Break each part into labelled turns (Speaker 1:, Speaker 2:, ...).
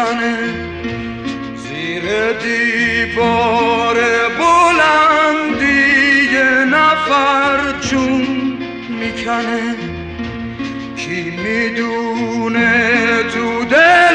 Speaker 1: میزنه، زیر دیوار بلندی یه نفر جون میکنه. کی میدونه تو دل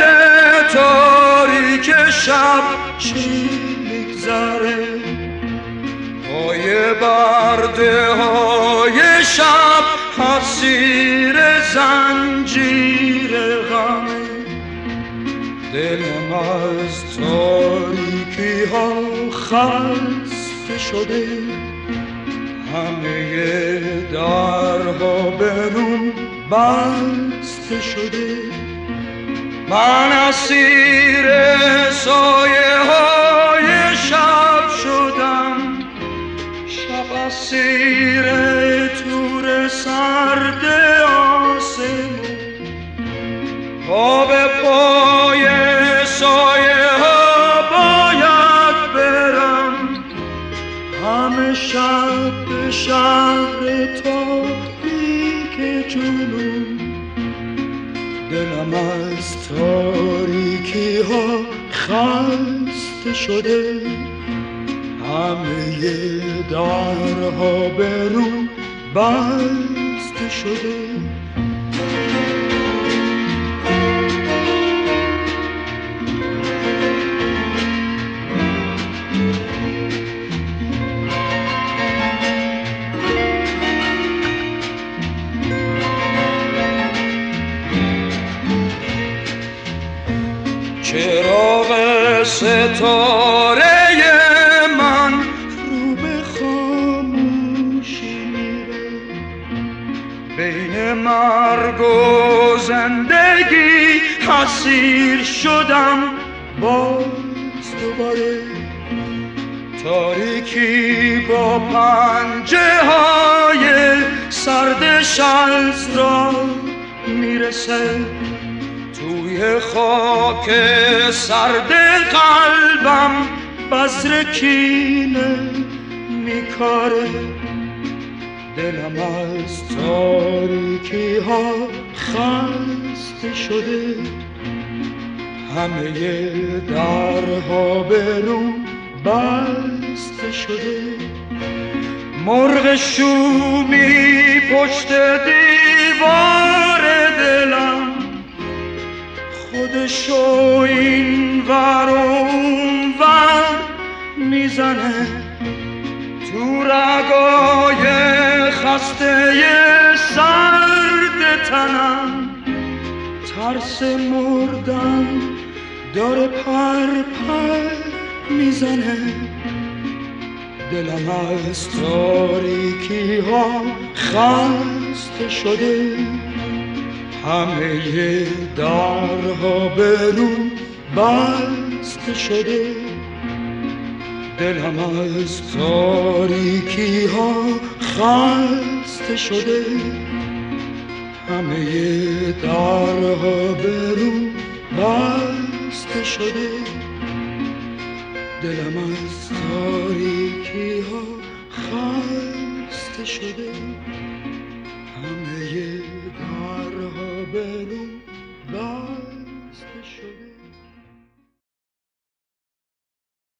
Speaker 1: تاریک شب چی میگذره؟ پای برده های شب اسیر زنجیر غمه. دلم از تاریکی ها خسته شده، همه درها برون بسته شده. من اسیر سایه های شب شدم، شب اسیر تور سرد آسمون. پا به پای سایه ها باید برم، همه شب به شهر تاریک جنون. دلم از تاریکی ها خسته شده، همه درها برون بسته شده. چراغ ستاره من رو به خاموشی میره، بین مرگ و زندگی اسیر شدم باز دوباره. تاریکی با پنجه های سردش از راه میرسه، توی خاک سرد قلبم بذر کینه میکاره. دلم از تاریکی ها خسته شده، همه درها برون بسته شده. مرغ شومی پشت دیوار دلم، خودشو این ور اون ور میزنه. تو رگای خسته سرد تنم ترس مردن داره پر پر میزنه. دلم از تاریکی ها خسته شده، همه درها برون بسته شده. دلم از تاریکی ها خسته شده، همه درها برون بسته شده. دلم از تاریکی ها خسته شده، همه درها برون